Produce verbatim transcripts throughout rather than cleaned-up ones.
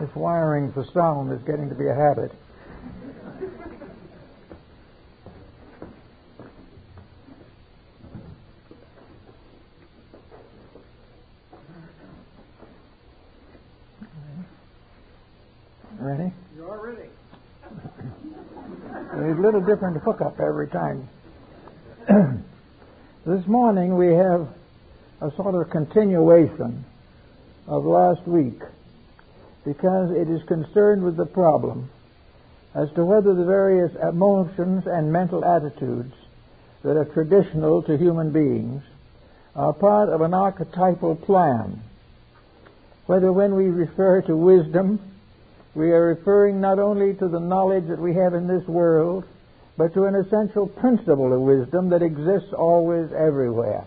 This wiring for sound is getting to be a habit. Ready? You're ready. There's a little different hookup every time. This morning we have a sort of continuation of last week, because it is concerned with the problem as to whether the various emotions and mental attitudes that are traditional to human beings are part of an archetypal plan. Whether when we refer to wisdom, we are referring not only to the knowledge that we have in this world, but to an essential principle of wisdom that exists always everywhere.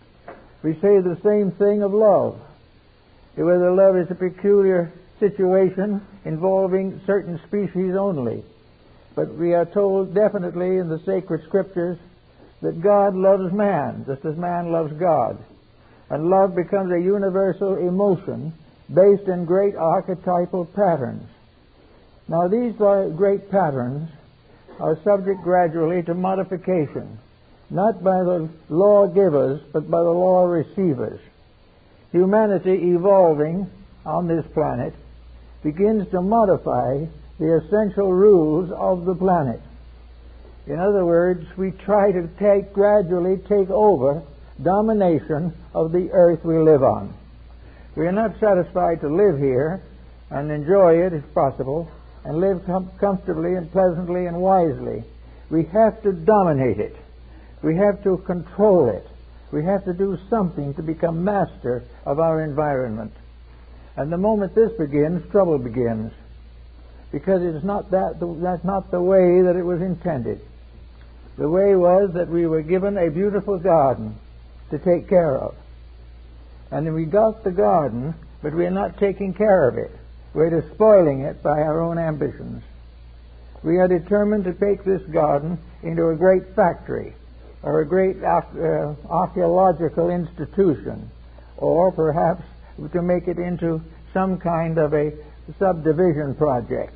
We say the same thing of love. Whether love is a peculiar situation involving certain species only. But we are told definitely in the sacred scriptures that God loves man, just as man loves God. And love becomes a universal emotion based in great archetypal patterns. Now these great patterns are subject gradually to modification, not by the lawgivers, but by the law receivers. Humanity evolving on this planet begins to modify the essential rules of the planet. In other words, we try to take gradually take over domination of the earth we live on. We are not satisfied to live here and enjoy it if possible and live com- comfortably and pleasantly and wisely. We have to dominate it. We have to control it. We have to do something to become master of our environment. And the moment this begins, trouble begins. Because it's not that, that's not the way that it was intended. The way was that we were given a beautiful garden to take care of. And then we got the garden, but we're not taking care of it. We're despoiling it by our own ambitions. We are determined to take this garden into a great factory, or a great uh, archaeological institution, or perhaps to make it into some kind of a subdivision project.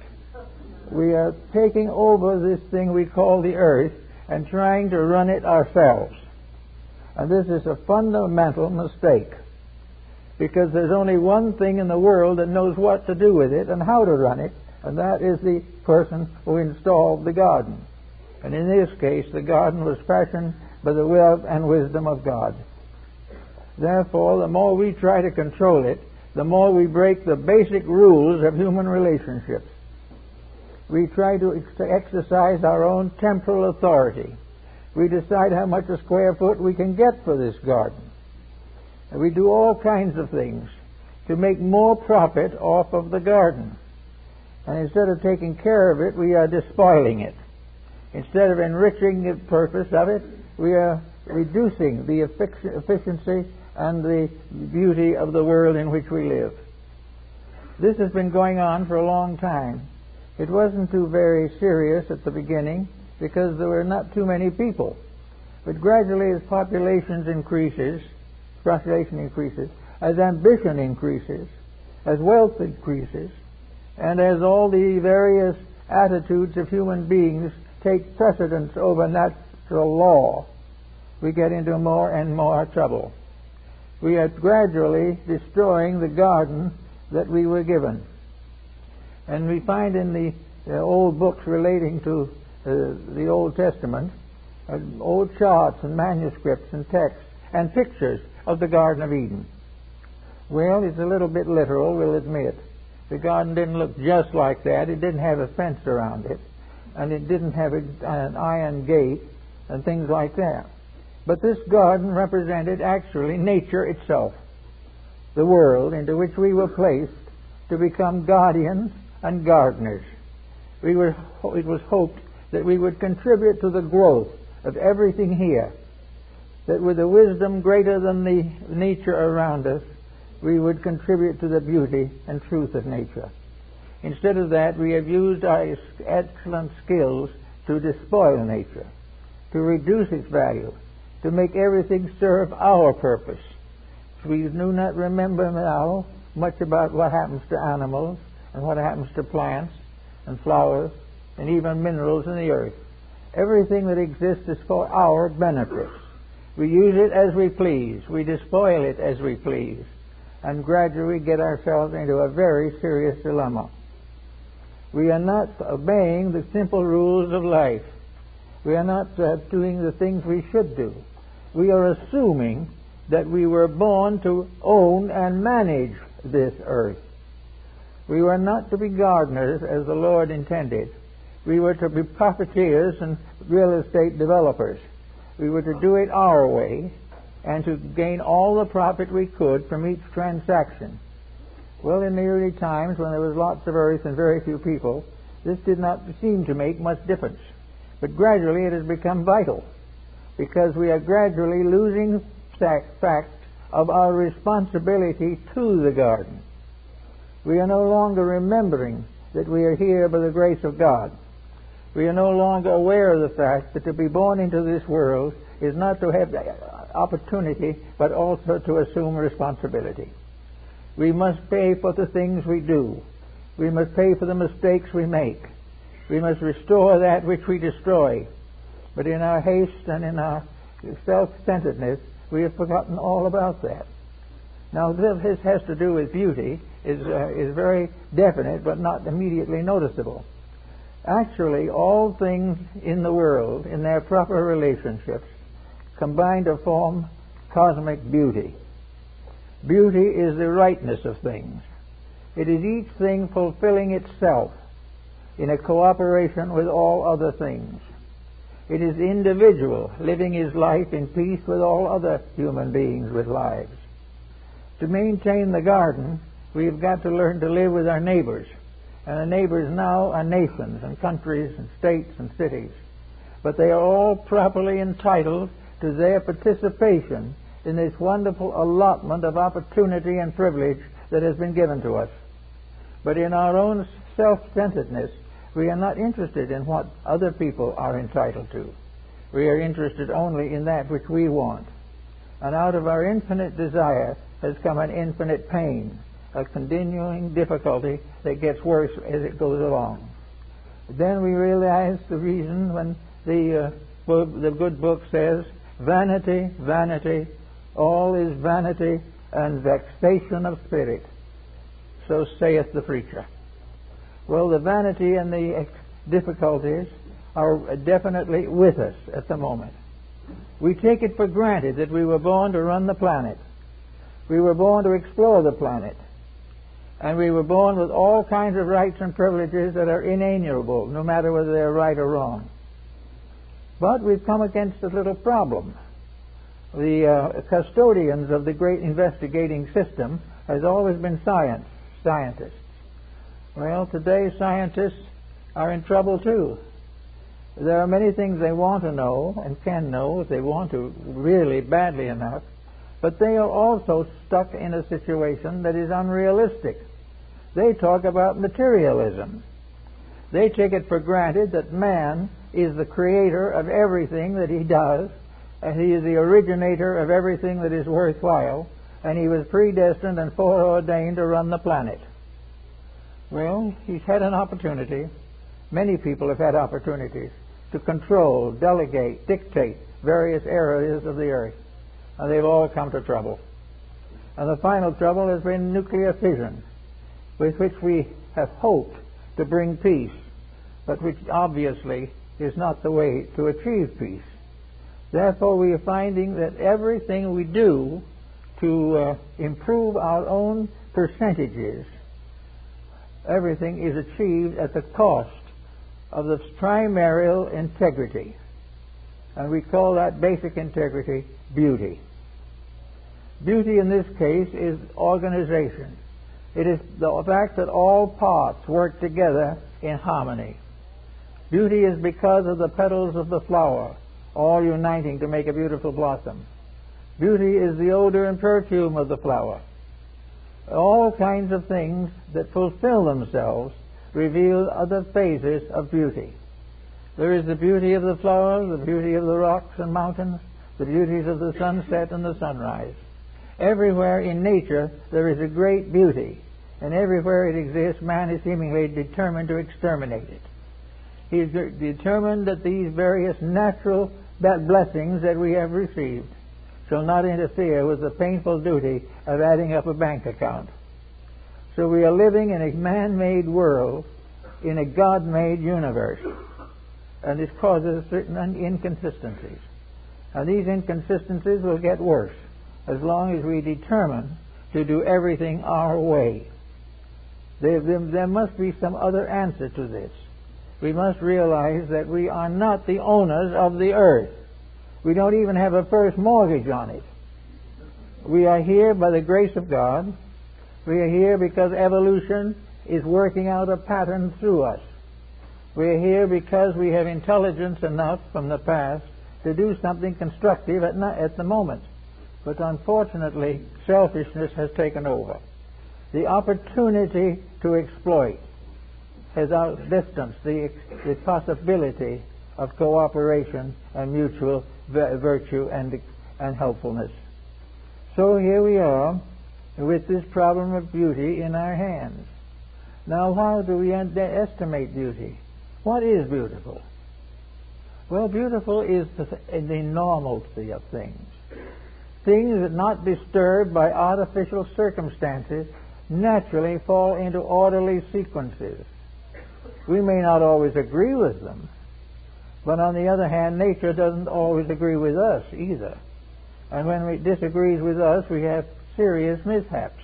We are taking over this thing we call the earth and trying to run it ourselves. And this is a fundamental mistake, because there's only one thing in the world that knows what to do with it and how to run it, and that is the person who installed the garden. And in this case, the garden was fashioned by the will and wisdom of God. Therefore, the more we try to control it, the more we break the basic rules of human relationships. We try to ex- exercise our own temporal authority. We decide how much a square foot we can get for this garden. And we do all kinds of things to make more profit off of the garden. And instead of taking care of it, we are despoiling it. Instead of enriching the purpose of it, we are reducing the efficiency and the beauty of the world in which we live. This has been going on for a long time. It wasn't too very serious at the beginning because there were not too many people. But gradually, as populations increases, population increases, as ambition increases, as wealth increases, and as all the various attitudes of human beings take precedence over natural law, we get into more and more trouble. We are gradually destroying the garden that we were given. And we find in the uh, old books relating to uh, the Old Testament, uh, old charts and manuscripts and texts and pictures of the Garden of Eden. Well, it's a little bit literal, we'll admit. The garden didn't look just like that. It didn't have a fence around it, and it didn't have a, an iron gate and things like that. But this garden represented actually nature itself, the world into which we were placed to become guardians and gardeners. We were, it was hoped that we would contribute to the growth of everything here, that with a wisdom greater than the nature around us, we would contribute to the beauty and truth of nature. Instead of that, we have used our excellent skills to despoil nature, to reduce its value, to make everything serve our purpose. We do not remember now much about what happens to animals and what happens to plants and flowers and even minerals in the earth. Everything that exists is for our benefit. We use it as we please. We despoil it as we please. And gradually get ourselves into a very serious dilemma. We are not obeying the simple rules of life. We are not uh, doing the things we should do. We are assuming that we were born to own and manage this earth. We were not to be gardeners as the Lord intended. We were to be profiteers and real estate developers. We were to do it our way and to gain all the profit we could from each transaction. Well, in the early times, when there was lots of earth and very few people, this did not seem to make much difference. But gradually it has become vital, because we are gradually losing fact of our responsibility to the garden. We are no longer remembering that we are here by the grace of God. We are no longer aware of the fact that to be born into this world is not to have opportunity, but also to assume responsibility. We must pay for the things we do. We must pay for the mistakes we make. We must restore that which we destroy. But in our haste and in our self-centeredness, we have forgotten all about that. Now, this has to do with beauty, is uh, is very definite, but not immediately noticeable. Actually, all things in the world, in their proper relationships, combine to form cosmic beauty. Beauty is the rightness of things. It is each thing fulfilling itself in a cooperation with all other things. It is the individual living his life in peace with all other human beings with lives. To maintain the garden, we've got to learn to live with our neighbors. And the neighbors now are nations and countries and states and cities. But they are all properly entitled to their participation in this wonderful allotment of opportunity and privilege that has been given to us. But in our own self-centeredness, we are not interested in what other people are entitled to. We are interested only in that which we want. And out of our infinite desire has come an infinite pain, a continuing difficulty that gets worse as it goes along. Then we realize the reason when the, uh, book, the good book says, vanity, vanity, all is vanity and vexation of spirit. So saith the preacher. Well, the vanity and the difficulties are definitely with us at the moment. We take it for granted that we were born to run the planet. We were born to explore the planet. And we were born with all kinds of rights and privileges that are inalienable, no matter whether they're right or wrong. But we've come against a little problem. The uh, custodians of the great investigating system has always been science, scientists. Well, today scientists are in trouble too. There are many things they want to know and can know if they want to really badly enough, but they are also stuck in a situation that is unrealistic. They talk about materialism. They take it for granted that man is the creator of everything that he does, and he is the originator of everything that is worthwhile, and he was predestined and foreordained to run the planet. Well, he's had an opportunity. Many people have had opportunities to control, delegate, dictate various areas of the earth, and they've all come to trouble. And the final trouble has been nuclear fission, with which we have hoped to bring peace, but which obviously is not the way to achieve peace. Therefore, we are finding that everything we do to uh, improve our own percentages, everything is achieved at the cost of the primary integrity. And we call that basic integrity beauty. Beauty in this case is organization. It is the fact that all parts work together in harmony. Beauty is because of the petals of the flower, all uniting to make a beautiful blossom. Beauty is the odor and perfume of the flower. All kinds of things that fulfill themselves reveal other phases of beauty. There is the beauty of the flower, the beauty of the rocks and mountains, the beauties of the sunset and the sunrise. Everywhere in nature there is a great beauty, and everywhere it exists, man is seemingly determined to exterminate it. He is de- determined that these various natural blessings that we have received shall not interfere with the painful duty of adding up a bank account. So we are living in a man-made world, in a God-made universe, and this causes certain inconsistencies. And these inconsistencies will get worse as long as we determine to do everything our way. There, there, there must be some other answer to this. We must realize that we are not the owners of the earth. We don't even have a first mortgage on it. We are here by the grace of God. We are here because evolution is working out a pattern through us. We are here because we have intelligence enough from the past to do something constructive at, not, at the moment. But unfortunately, selfishness has taken over. The opportunity to exploit has outdistanced the, the possibility of cooperation and mutual virtue and, and helpfulness. So here we are with this problem of beauty in our hands. Now, how do we estimate beauty? What is beautiful? Well, beautiful is the, the normalcy of things. Things that, not disturbed by artificial circumstances, naturally fall into orderly sequences. We may not always agree with them, but on the other hand, nature doesn't always agree with us either. And when it disagrees with us, we have serious mishaps.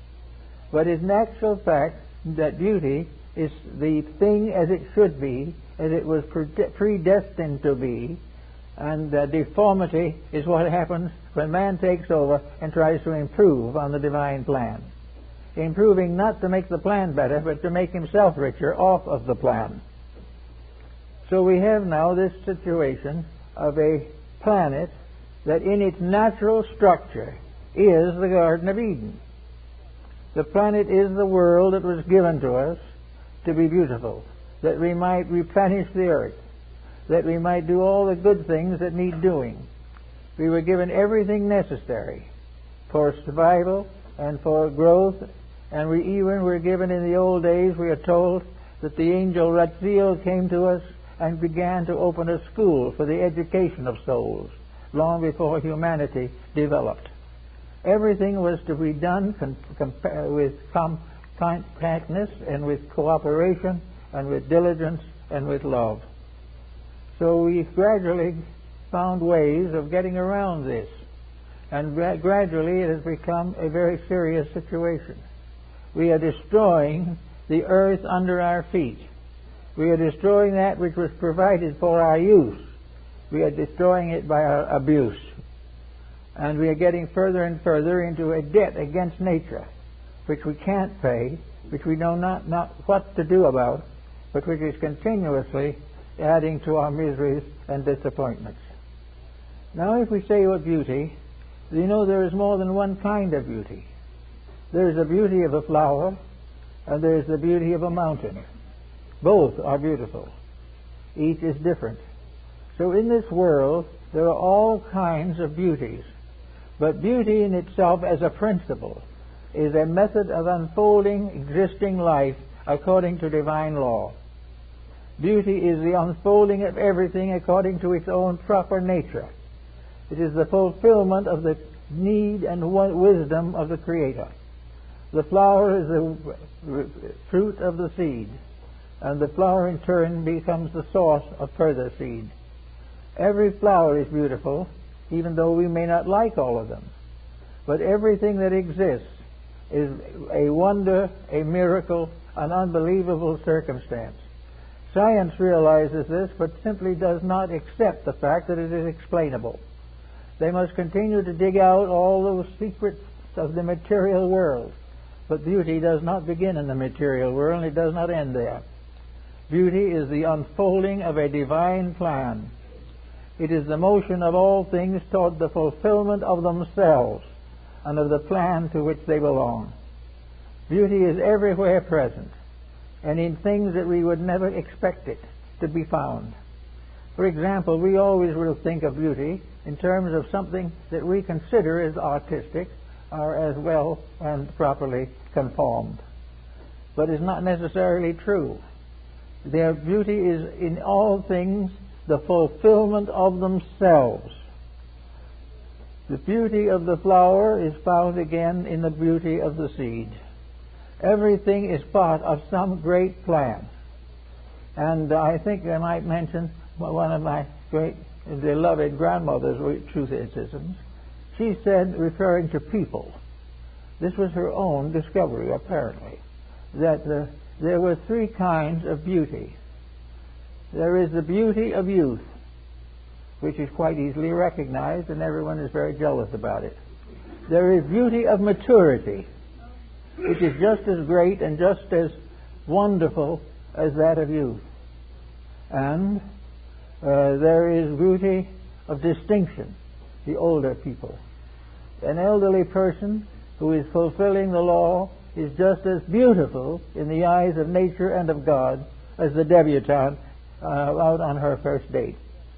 But it's an actual fact that beauty is the thing as it should be, as it was predestined to be, and uh, deformity is what happens when man takes over and tries to improve on the divine plan. Improving not to make the plan better, but to make himself richer off of the plan. So we have now this situation of a planet that in its natural structure is the Garden of Eden. The planet is the world that was given to us to be beautiful, that we might replenish the earth, that we might do all the good things that need doing. We were given everything necessary for survival and for growth, and we even were given in the old days, we are told, that the angel Ratziel came to us and began to open a school for the education of souls long before humanity developed. Everything was to be done com- com- with com- compactness and with cooperation and with diligence and with love. So we gradually found ways of getting around this, and gra- gradually it has become a very serious situation. We are destroying the earth under our feet. We are destroying that which was provided for our use. We are destroying it by our abuse. And we are getting further and further into a debt against nature, which we can't pay, which we know not, not what to do about, but which is continuously adding to our miseries and disappointments. Now, if we say what beauty, you know there is more than one kind of beauty. There is the beauty of a flower, and there is the beauty of a mountain. Both are beautiful. Each is different. So in this world, there are all kinds of beauties. But beauty in itself as a principle is a method of unfolding existing life according to divine law. Beauty is the unfolding of everything according to its own proper nature. It is the fulfillment of the need and wisdom of the Creator. The flower is the fruit of the seed, and the flower in turn becomes the source of further seed. Every flower is beautiful, even though we may not like all of them. But everything that exists is a wonder, a miracle, an unbelievable circumstance. Science realizes this, but simply does not accept the fact that it is explainable. They must continue to dig out all those secrets of the material world. But beauty does not begin in the material world, and it does not end there. Beauty is the unfolding of a divine plan. It is the motion of all things toward the fulfillment of themselves and of the plan to which they belong. Beauty is everywhere present, and in things that we would never expect it to be found. For example, we always will think of beauty in terms of something that we consider as artistic or as well and properly conformed. but is not necessarily true. Their beauty is in all things the fulfillment of themselves. The beauty of the flower is found again in the beauty of the seed. Everything is part of some great plan. And I think I might mention one of my great beloved grandmother's truthisms. She said, referring to people, this was her own discovery apparently, that the, there were three kinds of beauty. There is the beauty of youth, which is quite easily recognized, and everyone is very jealous about it. There is beauty of maturity, which is just as great and just as wonderful as that of youth. And uh, there is beauty of distinction, the older people. An elderly person who is fulfilling the law is just as beautiful in the eyes of nature and of God as the debutante uh, out on her first date.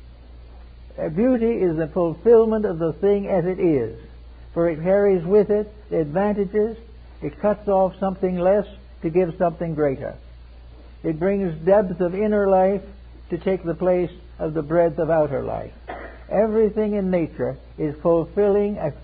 Uh, beauty is the fulfillment of the thing as it is, for it carries with it the advantages. It cuts off something less to give something greater. It brings depth of inner life to take the place of the breadth of outer life. Everything in nature is fulfilling a,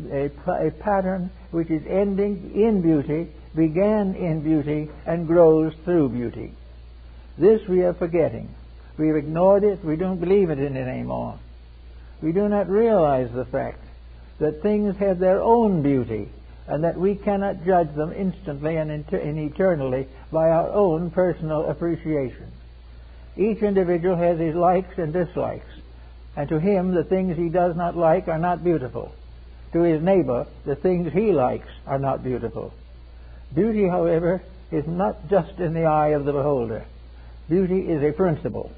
a, a pattern which is ending in beauty, began in beauty, and grows through beauty. This we are forgetting. We've ignored it. We don't believe it in it anymore. We do not realize the fact that things have their own beauty, and that we cannot judge them instantly and, inter- and eternally by our own personal appreciation. Each individual has his likes and dislikes, and to him the things he does not like are not beautiful. To his neighbor, the things he likes are not beautiful. Beauty, however, is not just in the eye of the beholder. Beauty is a principle.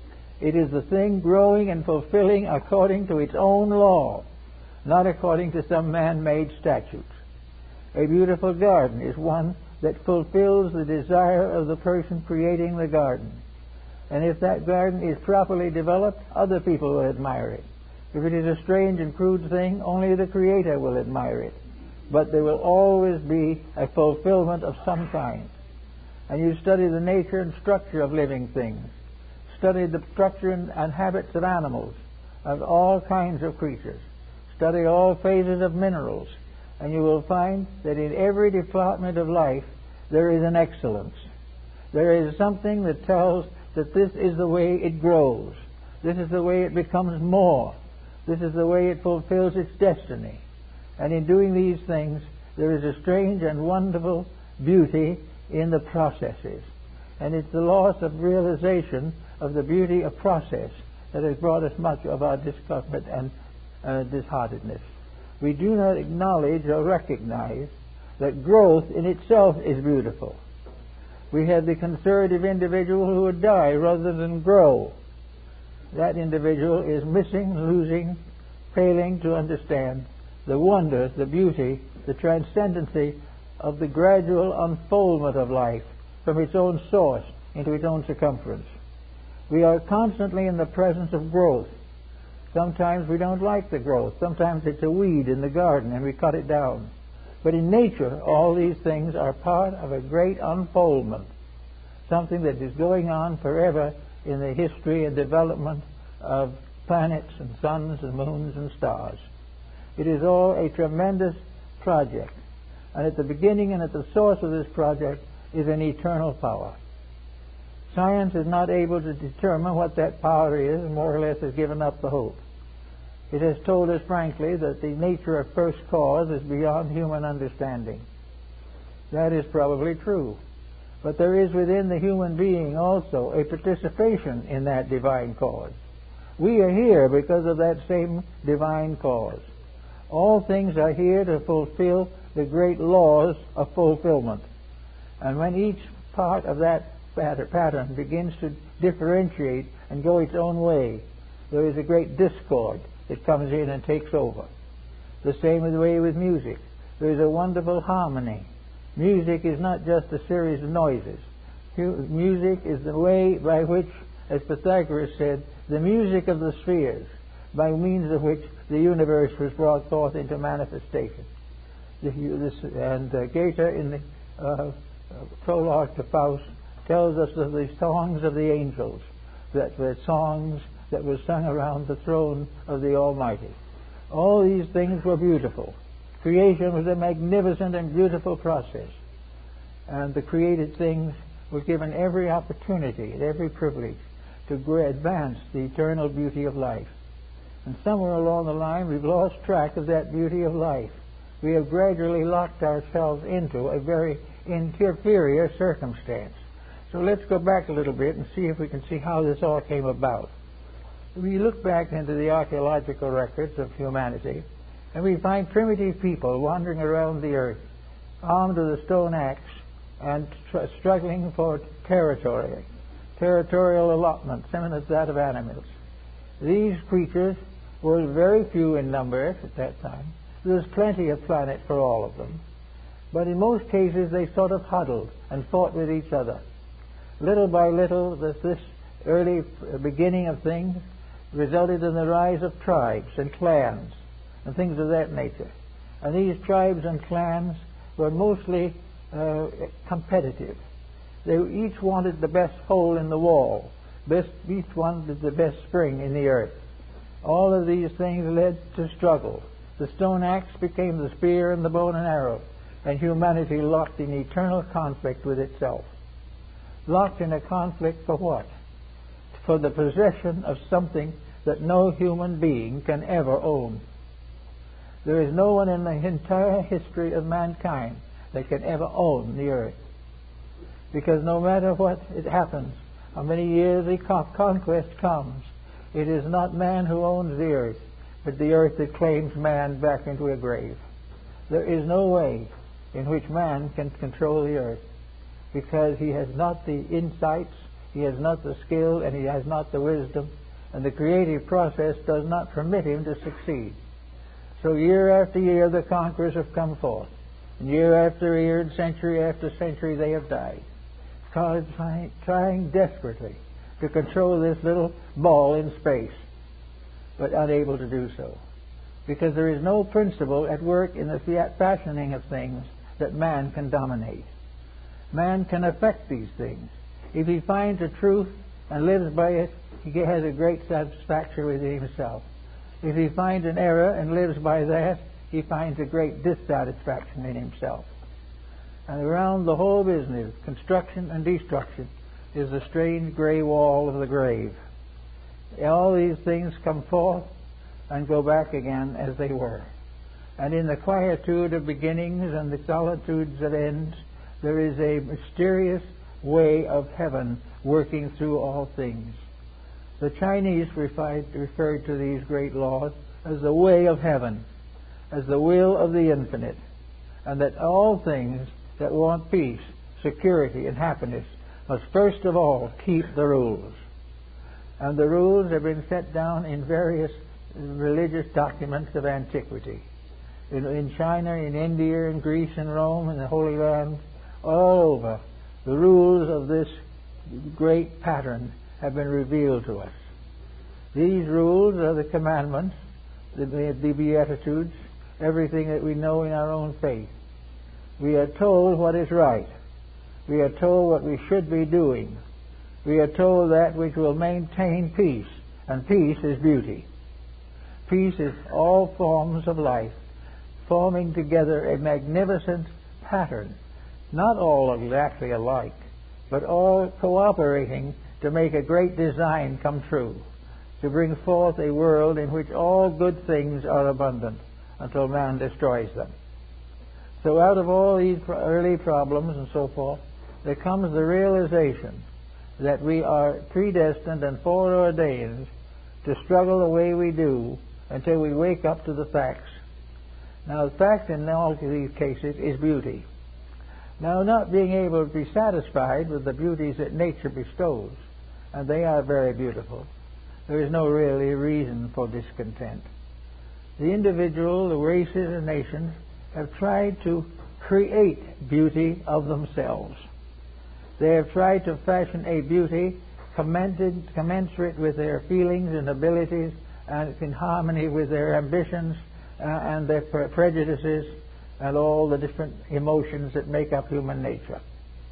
It is the thing growing and fulfilling according to its own law, not according to some man-made statutes. A beautiful garden is one that fulfills the desire of the person creating the garden. And if that garden is properly developed, other people will admire it. If it is a strange and crude thing, only the Creator will admire it. But there will always be a fulfillment of some kind. And you study the nature and structure of living things. Study the structure and habits of animals, of all kinds of creatures. Study all phases of minerals. And you will find that in every department of life there is an excellence. There is something that tells that this is the way it grows. This is the way it becomes more. This is the way it fulfills its destiny. And in doing these things, there is a strange and wonderful beauty in the processes. And it's the loss of realization of the beauty of process that has brought us much of our discomfort and uh, disheartedness. We do not acknowledge or recognize that growth in itself is beautiful. We have the conservative individual who would die rather than grow. That individual is missing, losing, failing to understand the wonder, the beauty, the transcendency of the gradual unfoldment of life from its own source into its own circumference. We are constantly in the presence of growth. Sometimes we don't like the growth. Sometimes it's a weed in the garden and we cut it down. But in nature, all these things are part of a great unfoldment, something that is going on forever in the history and development of planets and suns and moons and stars. It is all a tremendous project. And at the beginning and at the source of this project is an eternal power. Science is not able to determine what that power is, and more or less has given up the hope. It has told us frankly that the nature of first cause is beyond human understanding. That is probably true. But there is within the human being also a participation in that divine cause. We are here because of that same divine cause. All things are here to fulfill the great laws of fulfillment. And when each part of that pattern begins to differentiate and go its own way, there is a great discord that comes in and takes over. The same is the way with music. There is a wonderful harmony. Music is not just a series of noises. Music is the way by which, as Pythagoras said, the music of the spheres, by means of which the universe was brought forth into manifestation. And uh, Goethe, in the uh, uh, prologue to Faust tells us of the songs of the angels, that were songs that were sung around the throne of the Almighty. All these things were beautiful. Creation was a magnificent and beautiful process. And the created things were given every opportunity and every privilege to advance the eternal beauty of life. And somewhere along the line we've lost track of that beauty of life. We have gradually locked ourselves into a very inferior circumstance. So let's go back a little bit and see if we can see how this all came about. We look back into the archaeological records of humanity, and we find primitive people wandering around the earth, armed with a stone axe and tr- struggling for territory, territorial allotment, similar to that of animals. These creatures were very few in number at that time. There was plenty of planet for all of them. But in most cases they sort of huddled and fought with each other. Little by little, this, this early beginning of things resulted in the rise of tribes and clans and things of that nature. And these tribes and clans were mostly uh, competitive. They each wanted the best hole in the wall. Best, each wanted the best spring in the earth. All of these things led to struggle. The stone axe became the spear and the bow and arrow, and humanity locked in eternal conflict with itself. Locked in a conflict for what? For the possession of something that no human being can ever own. There is no one in the entire history of mankind that can ever own the earth. Because no matter what it happens, how many years the conquest comes, it is not man who owns the earth, but the earth that claims man back into a grave. There is no way in which man can control the earth, because he has not the insights, he has not the skill, and he has not the wisdom, and the creative process does not permit him to succeed. So year after year the conquerors have come forth, and year after year and century after century they have died, trying, trying desperately to control this little ball in space, but unable to do so, because there is no principle at work in the fashioning of things that man can dominate. Man can affect these things. If he finds a truth and lives by it, he has a great satisfaction within himself. If he finds an error and lives by that, he finds a great dissatisfaction in himself. And around the whole business, construction and destruction, is the strange gray wall of the grave. All these things come forth and go back again as they were. And in the quietude of beginnings and the solitudes of ends, there is a mysterious way of heaven working through all things. The Chinese referred, referred to these great laws as the way of heaven, as the will of the infinite, and that all things that want peace, security, and happiness must first of all keep the rules. And the rules have been set down in various religious documents of antiquity. In, in China, in India, in Greece, in Rome, in the Holy Land, all over, the rules of this great pattern have been revealed to us. These rules are the commandments, the, the Beatitudes, everything that we know in our own faith. We are told what is right. We are told what we should be doing. We are told that which will maintain peace, and peace is beauty. Peace is all forms of life forming together a magnificent pattern, not all exactly alike, but all cooperating to make a great design come true, to bring forth a world in which all good things are abundant until man destroys them. So out of all these early problems and so forth, there comes the realization that we are predestined and foreordained to struggle the way we do until we wake up to the facts. Now, the fact in all of these cases is beauty. Now, not being able to be satisfied with the beauties that nature bestows, and they are very beautiful, there is no really reason for discontent. The individual, the races and nations have tried to create beauty of themselves. They have tried to fashion a beauty commensurate with their feelings and abilities and in harmony with their ambitions uh, and their pre- prejudices and all the different emotions that make up human nature.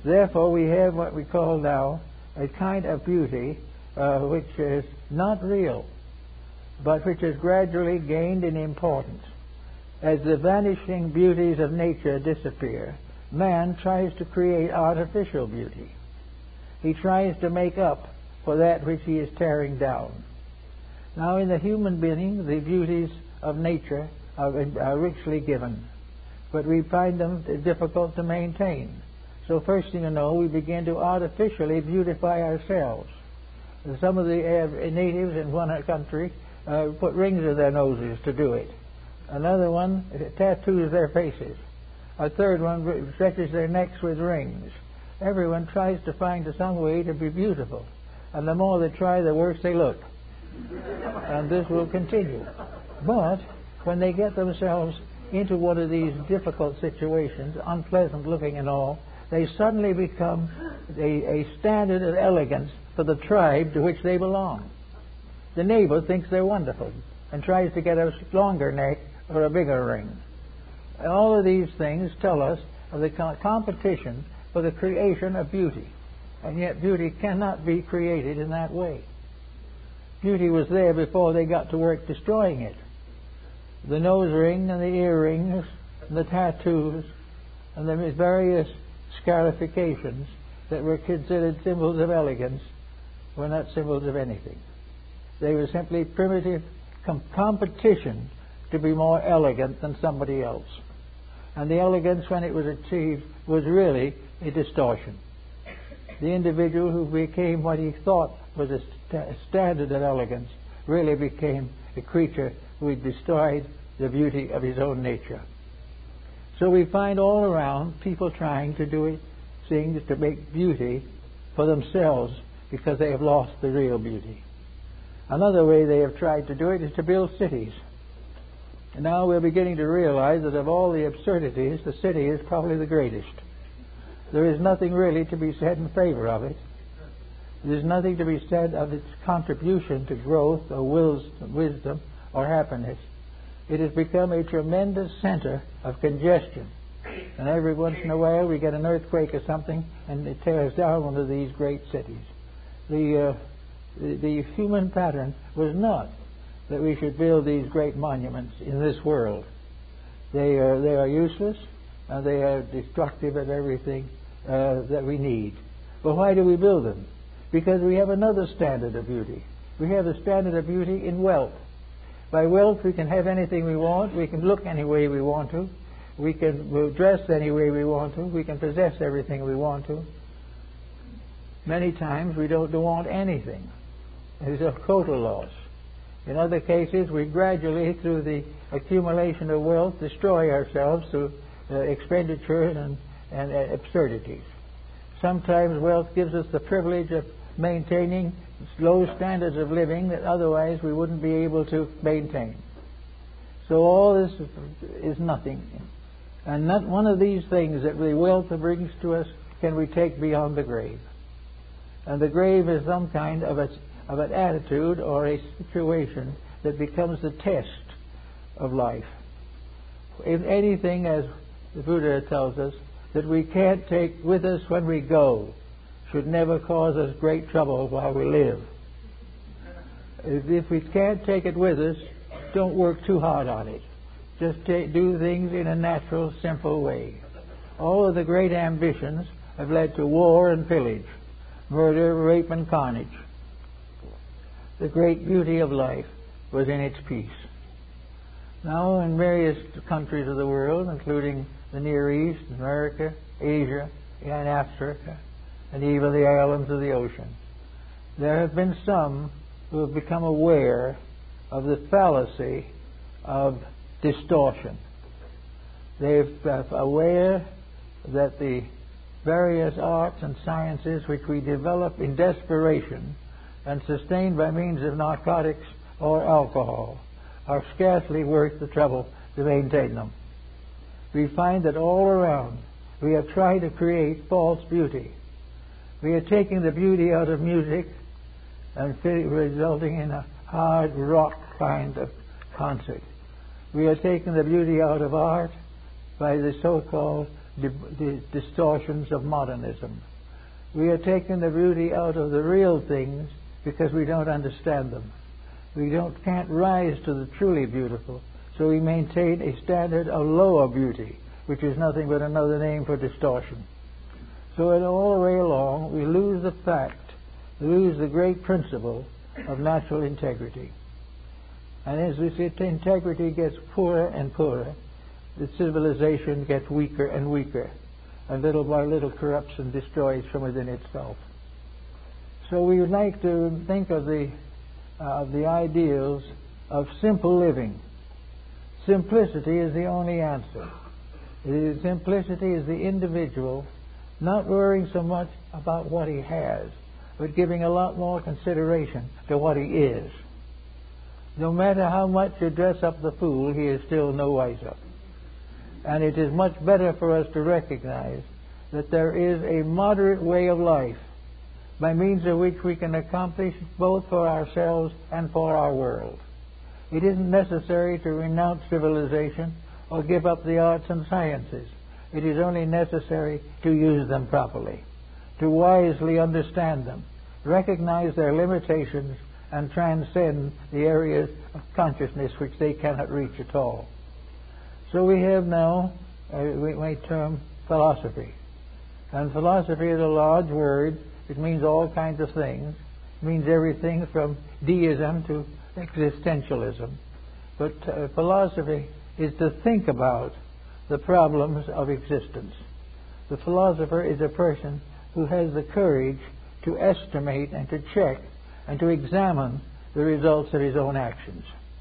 Therefore, we have what we call now a kind of beauty uh, which is not real, but which has gradually gained in importance. As the vanishing beauties of nature disappear, man tries to create artificial beauty. He tries to make up for that which he is tearing down. Now, in the human being, the beauties of nature are, are richly given, but we find them difficult to maintain. So first thing you know, we begin to artificially beautify ourselves. Some of the uh, natives in one country uh, put rings in their noses to do it. Another one tattoos their faces. A third one stretches their necks with rings. Everyone tries to find some way to be beautiful. And the more they try, the worse they look. And this will continue. But when they get themselves into one of these difficult situations, unpleasant looking and all, they suddenly become a, a standard of elegance for the tribe to which they belong. The neighbor thinks they're wonderful and tries to get a longer neck or a bigger ring. All of these things tell us of the competition for the creation of beauty. And yet beauty cannot be created in that way. Beauty was there before they got to work destroying it. The nose ring and the earrings and the tattoos and the various scarifications that were considered symbols of elegance were not symbols of anything. They were simply primitive com- competition to be more elegant than somebody else. And the elegance, when it was achieved, was really a distortion. The individual who became what he thought was a st- standard of elegance really became a creature who had destroyed the beauty of his own nature. So we find all around people trying to do things to make beauty for themselves because they have lost the real beauty. Another way they have tried to do it is to build cities. And now we're beginning to realize that of all the absurdities, the city is probably the greatest. There is nothing really to be said in favor of it. There's nothing to be said of its contribution to growth or wisdom or happiness. It has become a tremendous center of congestion. And every once in a while we get an earthquake or something and it tears down one of these great cities. The, uh, the, the human pattern was not that we should build these great monuments in this world. They are, they are useless and they are destructive of everything uh, that we need. But why do we build them? Because we have another standard of beauty. We have the standard of beauty in wealth. By wealth we can have anything we want, we can look any way we want to, we can we'll dress any way we want to, we can possess everything we want to. Many times we don't want anything. There's a total loss. In other cases, we gradually, through the accumulation of wealth, destroy ourselves through uh, expenditure and, and uh, absurdities. Sometimes wealth gives us the privilege of maintaining low standards of living that otherwise we wouldn't be able to maintain. So all this is nothing. And not one of these things that the wealth brings to us can we take beyond the grave. And the grave is some kind of, a, of an attitude or a situation that becomes the test of life. If anything, as the Buddha tells us, that we can't take with us when we go should never cause us great trouble while we live. If we can't take it with us, don't work too hard on it. Just take, do things in a natural, simple way. All of the great ambitions have led to war and pillage, murder, rape, and carnage. The great beauty of life was in its peace. Now, in various countries of the world, including the Near East, America, Asia, and Africa, and even the islands of the ocean, there have been some who have become aware of the fallacy of distortion. They're aware that the various arts and sciences which we develop in desperation and sustained by means of narcotics or alcohol are scarcely worth the trouble to maintain them. We find that all around we have tried to create false beauty. We are taking the beauty out of music and resulting in a hard rock kind of concert. We are taking the beauty out of art by the so-called the, the distortions of modernism. We are taking the beauty out of the real things because we don't understand them. We don't can't rise to the truly beautiful, so we maintain a standard of lower beauty, which is nothing but another name for distortion. So in all the way along, we lose the fact, we lose the great principle of natural integrity. And as this integrity gets poorer and poorer, the civilization gets weaker and weaker, and little by little corrupts and destroys from within itself. So we would like to think of the uh, of the ideals of simple living. Simplicity is the only answer. The simplicity is the individual not worrying so much about what he has, but giving a lot more consideration to what he is. No matter how much you dress up the fool, he is still no wiser. And it is much better for us to recognize that there is a moderate way of life by means of which we can accomplish both for ourselves and for our world. It isn't necessary to renounce civilization or give up the arts and sciences. It is only necessary to use them properly, to wisely understand them, recognize their limitations, and transcend the areas of consciousness which they cannot reach at all. So we have now, uh, we might term philosophy. And philosophy is a large word. It means all kinds of things. It means everything from deism to existentialism. But uh, philosophy is to think about the problems of existence. The philosopher is a person who has the courage to estimate and to check and to examine the results of his own actions.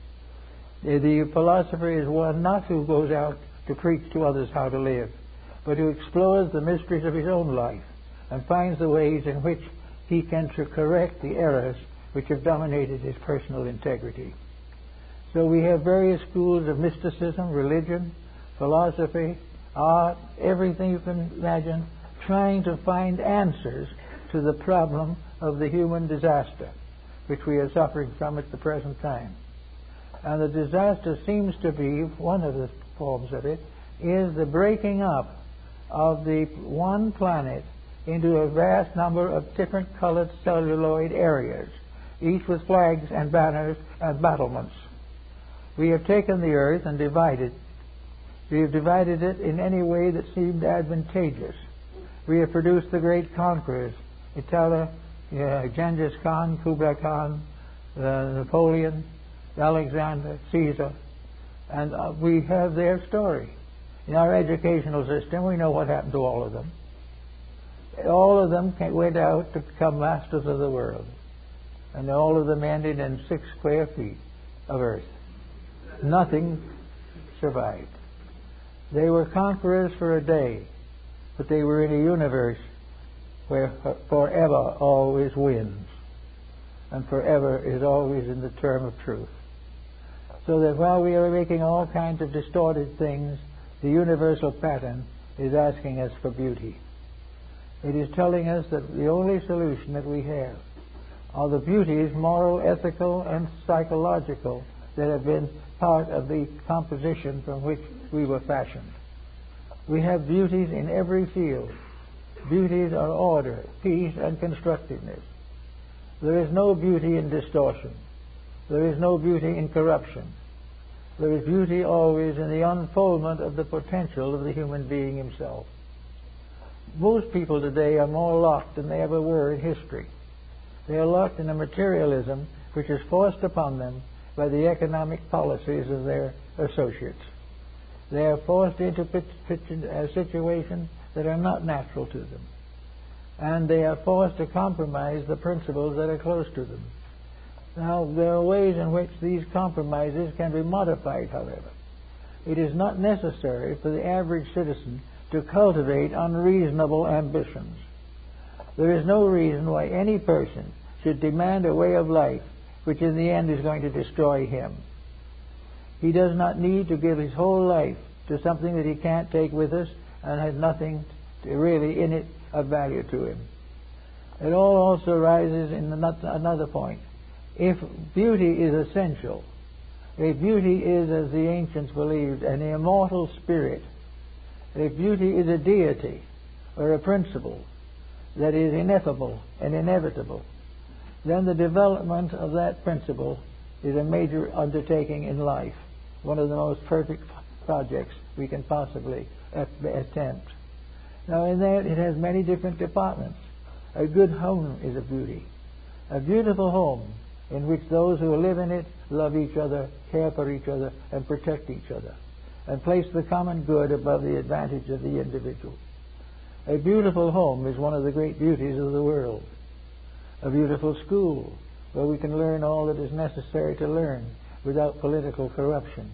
The philosopher is one not who goes out to preach to others how to live, but who explores the mysteries of his own life and finds the ways in which he can to correct the errors which have dominated his personal integrity. So we have various schools of mysticism, religion, philosophy, art, everything you can imagine, trying to find answers to the problem of the human disaster which we are suffering from at the present time. And the disaster seems to be, one of the forms of it, is the breaking up of the one planet into a vast number of different colored celluloid areas, each with flags and banners and battlements. We have taken the earth and divided. We have divided it in any way that seemed advantageous. We have produced the great conquerors, Italy, uh, Genghis Khan, Kublai Khan, uh, Napoleon, Alexander, Caesar, and uh, we have their story. In our educational system, we know what happened to all of them. All of them came, went out to become masters of the world, and all of them ended in six square feet of earth. Nothing survived. They were conquerors for a day, but they were in a universe where forever always wins, and forever is always in the term of truth. So that while we are making all kinds of distorted things, the universal pattern is asking us for beauty. It is telling us that the only solution that we have are the beauties, moral, ethical, and psychological, that have been part of the composition from which we were fashioned. We have beauties in every field. Beauties are order, peace, and constructiveness. There is no beauty in distortion. There is no beauty in corruption. There is beauty always in the unfoldment of the potential of the human being himself. Most people today are more locked than they ever were in history. They are locked in a materialism which is forced upon them by the economic policies of their associates. They are forced into situations that are not natural to them. And they are forced to compromise the principles that are close to them. Now, there are ways in which these compromises can be modified, however. It is not necessary for the average citizen to cultivate unreasonable ambitions. There is no reason why any person should demand a way of life which in the end is going to destroy him. He does not need to give his whole life to something that he can't take with us and has nothing to really in it of value to him. It all also rises in another point. If beauty is essential, if beauty is, as the ancients believed, an immortal spirit, If beauty is a deity or a principle that is ineffable and inevitable, then the development of that principle is a major undertaking in life, one of the most perfect projects we can possibly attempt. Now, in that, it has many different departments. A good home is a beauty. A beautiful home in which those who live in it love each other, care for each other, and protect each other, and place the common good above the advantage of the individual. A beautiful home is one of the great beauties of the world. A beautiful school where we can learn all that is necessary to learn without political corruption.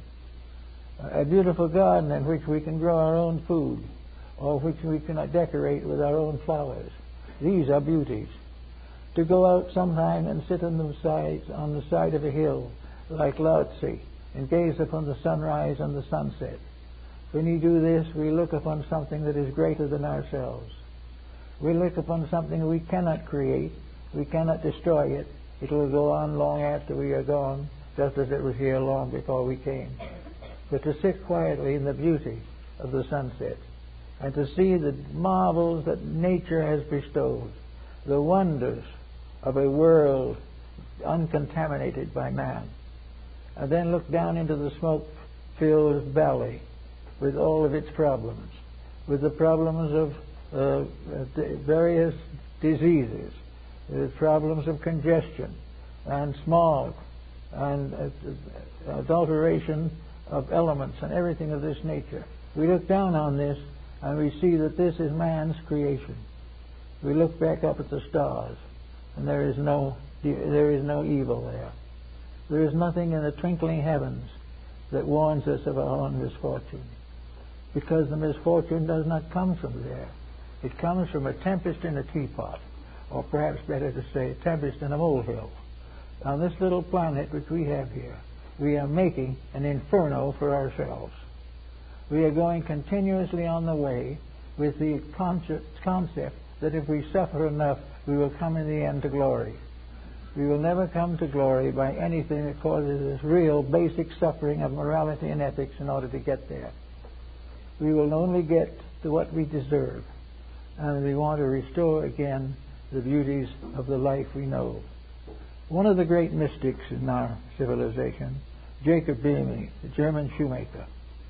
A beautiful garden in which we can grow our own food, or which we can decorate with our own flowers. These are beauties. To go out sometime and sit on the side, on the side of a hill like Lao Tzu and gaze upon the sunrise and the sunset. When we do this, we look upon something that is greater than ourselves. We look upon something we cannot create. We cannot destroy it. It will go on long after we are gone, just as it was here long before we came. But to sit quietly in the beauty of the sunset and to see the marvels that nature has bestowed, the wonders of a world uncontaminated by man, and then look down into the smoke-filled valley with all of its problems, with the problems of uh, various diseases, the problems of congestion and smog and uh, adulteration of elements and everything of this nature. We look down on this and we see that this is man's creation. We look back up at the stars, and there is no there is no evil there. There is nothing in the twinkling heavens that warns us of our own misfortune, because the misfortune does not come from there. It comes from a tempest in a teapot, or perhaps better to say, a tempest in a molehill. On this little planet which we have here, we are making an inferno for ourselves. We are going continuously on the way with the concept that if we suffer enough, we will come in the end to glory. We will never come to glory by anything that causes this real basic suffering of morality and ethics in order to get there. We will only get to what we deserve, and we want to restore again the beauties of the life we know. One of the great mystics in our civilization, Jacob Boehme, the German shoemaker,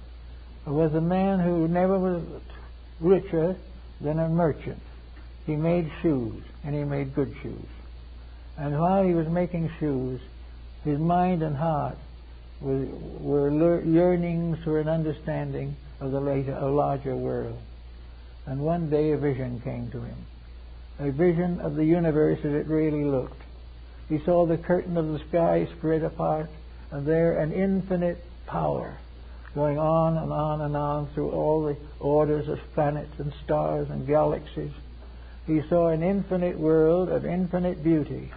was a man who never was richer than a merchant. He made shoes, and he made good shoes. And while he was making shoes, his mind and heart were, were yearnings for an understanding of the later, a larger world. And one day a vision came to him, a vision of the universe as it really looked. He saw the curtain of the sky spread apart, and there an infinite power going on and on and on through all the orders of planets and stars and galaxies. He saw an infinite world of infinite beauty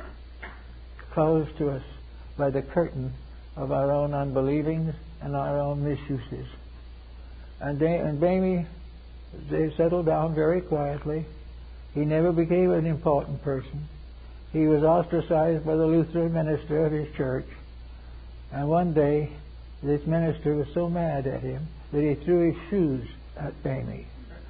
closed to us by the curtain of our own unbelievings and our own misuses. And, they, and Boehme, they settled down very quietly. He never became an important person. He was ostracized by the Lutheran minister of his church. And one day, this minister was so mad at him that he threw his shoes at Boehme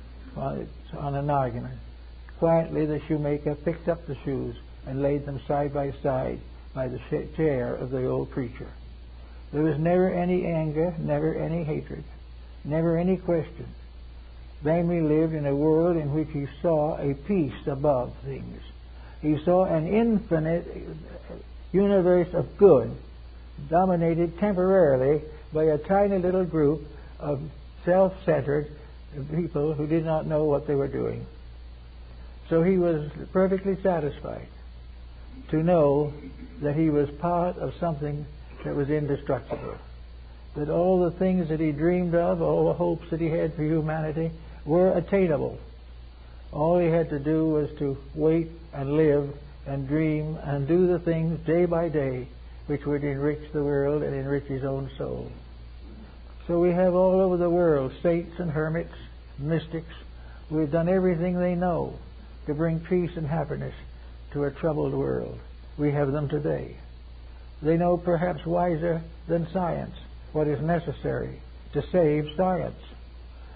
on an argument. Quietly, the shoemaker picked up the shoes and laid them side by side by the chair of the old preacher. There was never any anger, never any hatred, never any question. Boehme lived in a world in which he saw a peace above things. He saw an infinite universe of good dominated temporarily by a tiny little group of self-centered people who did not know what they were doing. So he was perfectly satisfied to know that he was part of something that was indestructible, that all the things that he dreamed of, all the hopes that he had for humanity were attainable. All he had to do was to wait and live and dream and do the things day by day which would enrich the world and enrich his own soul. So we have all over the world saints and hermits, mystics, who have done everything they know to bring peace and happiness to a troubled world. We have them today. They know perhaps wiser than science what is necessary to save science.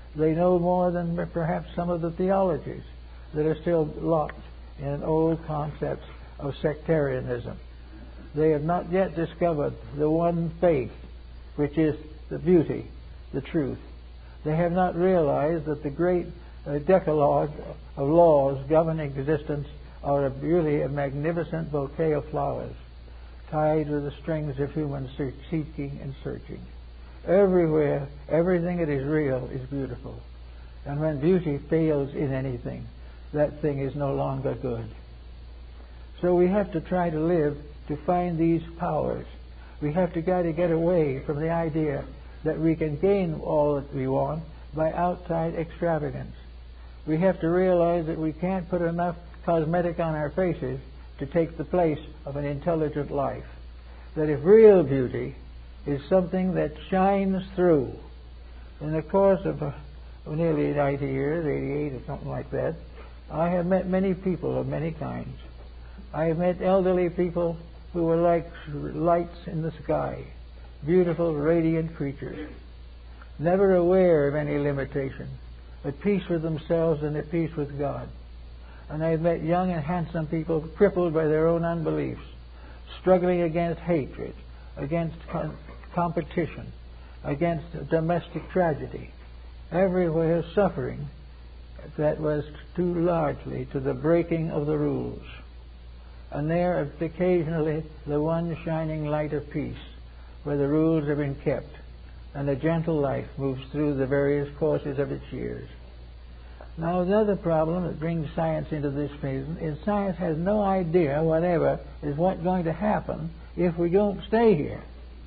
They know more than perhaps some of the theologies that are still locked in old concepts of sectarianism. They have not yet discovered the one faith, which is the beauty, the truth. They have not realized that the great uh, decalogue of laws governing existence are a beauty, a magnificent bouquet of flowers tied with the strings of human search, seeking and searching. Everywhere, everything that is real is beautiful. And when beauty fails in anything, that thing is no longer good. So we have to try to live to find these powers. We have to try to get away from the idea that we can gain all that we want by outside extravagance. We have to realize that we can't put enough cosmetic on our faces to take the place of an intelligent life. That if real beauty is something that shines through, in the course of uh, nearly ninety years, eighty-eight or something like that, I have met many people of many kinds. I have met elderly people who were like lights in the sky, beautiful, radiant creatures, never aware of any limitation, at peace with themselves and at peace with God. And I've met young and handsome people crippled by their own unbeliefs, struggling against hatred, against con- competition, against domestic tragedy, everywhere suffering that was due largely to the breaking of the rules. And there is occasionally the one shining light of peace, where the rules have been kept, and a gentle life moves through the various courses of its years. Now, another problem that brings science into this reason is science has no idea whatever is what's going to happen if we don't stay here.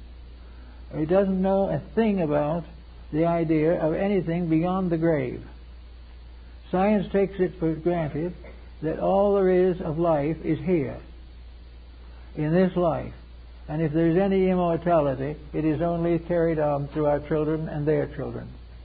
It doesn't know a thing about the idea of anything beyond the grave. Science takes it for granted that all there is of life is here, in this life. And if there's any immortality, it is only carried on through our children and their children.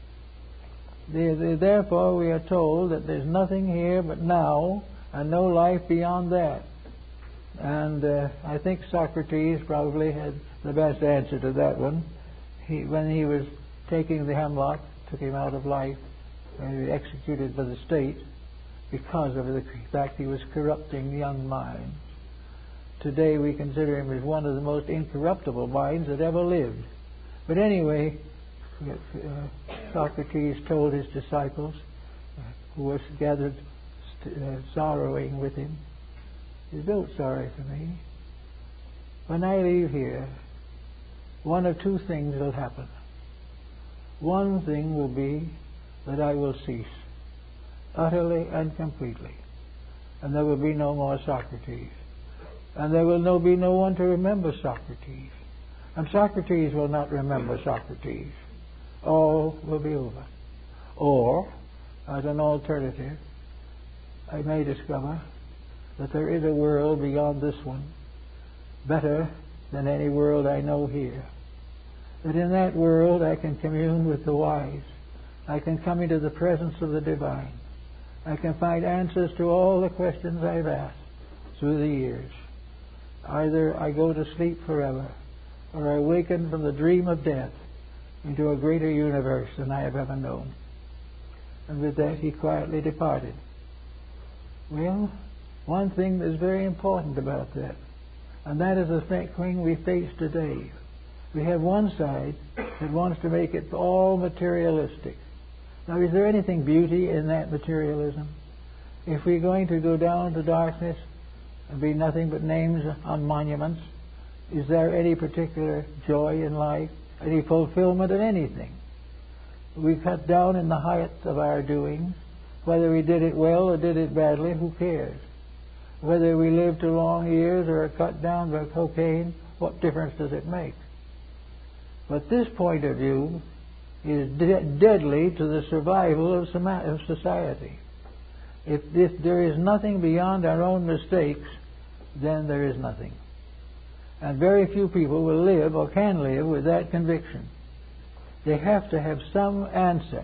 Therefore, we are told that there's nothing here but now, and no life beyond that. And uh, I think Socrates probably had the best answer to that one. He, when he was taking the hemlock, took him out of life, and he was executed by the state because of the fact he was corrupting young minds. Today we consider him as one of the most incorruptible minds that ever lived. But anyway, uh, Socrates told his disciples, uh, who were gathered st- uh, sorrowing with him, "Don't sorrow for me. When I leave here, one of two things will happen. One thing will be that I will cease, utterly and completely, and there will be no more Socrates. And there will no be no one to remember Socrates. And Socrates will not remember Socrates. All will be over. Or, as an alternative, I may discover that there is a world beyond this one, better than any world I know here. That in that world I can commune with the wise. I can come into the presence of the divine. I can find answers to all the questions I've asked through the years. Either I go to sleep forever, or I awaken from the dream of death into a greater universe than I have ever known." And with that he quietly departed. Well, one thing that's very important about that, and that is the thing we face today. We have one side that wants to make it all materialistic. Now, is there anything beauty in that materialism? If we're going to go down to darkness and be nothing but names on monuments, is there any particular joy in life, any fulfillment in anything? We cut down in the height of our doings. Whether we did it well or did it badly, who cares? Whether we live to long years or are cut down by cocaine, what difference does it make? But this point of view is de- deadly to the survival of, soma- of society. If, if there is nothing beyond our own mistakes, then there is nothing. And very few people will live or can live with that conviction. They have to have some answer.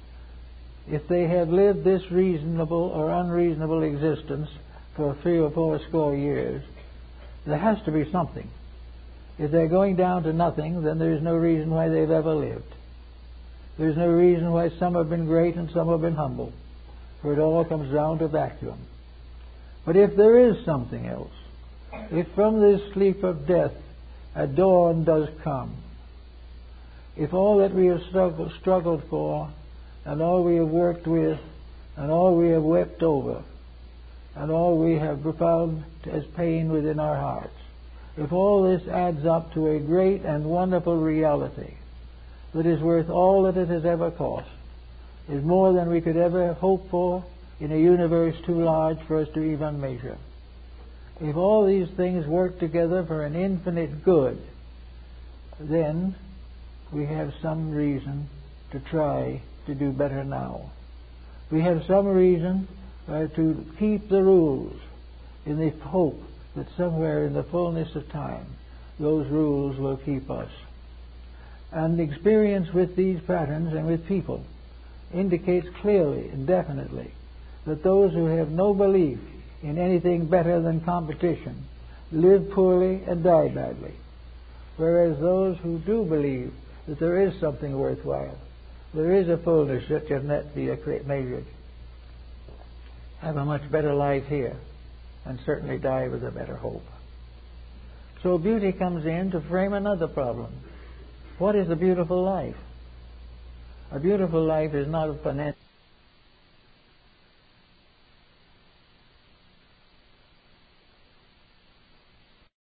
If they have lived this reasonable or unreasonable existence for three or four score years, there has to be something. If they're going down to nothing, then there is no reason why they've ever lived. There's no reason why some have been great and some have been humble, for it all comes down to vacuum. But if there is something else, if from this sleep of death a dawn does come, if all that we have struggled, struggled for, and all we have worked with, and all we have wept over, and all we have found as pain within our hearts, if all this adds up to a great and wonderful reality that is worth all that it has ever cost, is more than we could ever hope for in a universe too large for us to even measure. If all these things work together for an infinite good, then we have some reason to try to do better now. We have some reason uh, to keep the rules in the hope that somewhere in the fullness of time those rules will keep us. And experience with these patterns and with people indicates clearly and definitely that those who have no belief in anything better than competition live poorly and die badly, whereas those who do believe that there is something worthwhile, there is a fullness that can net be measured, have a much better life here and certainly die with a better hope. So beauty comes in to frame another problem. What is a beautiful life? A beautiful life is not a finesse.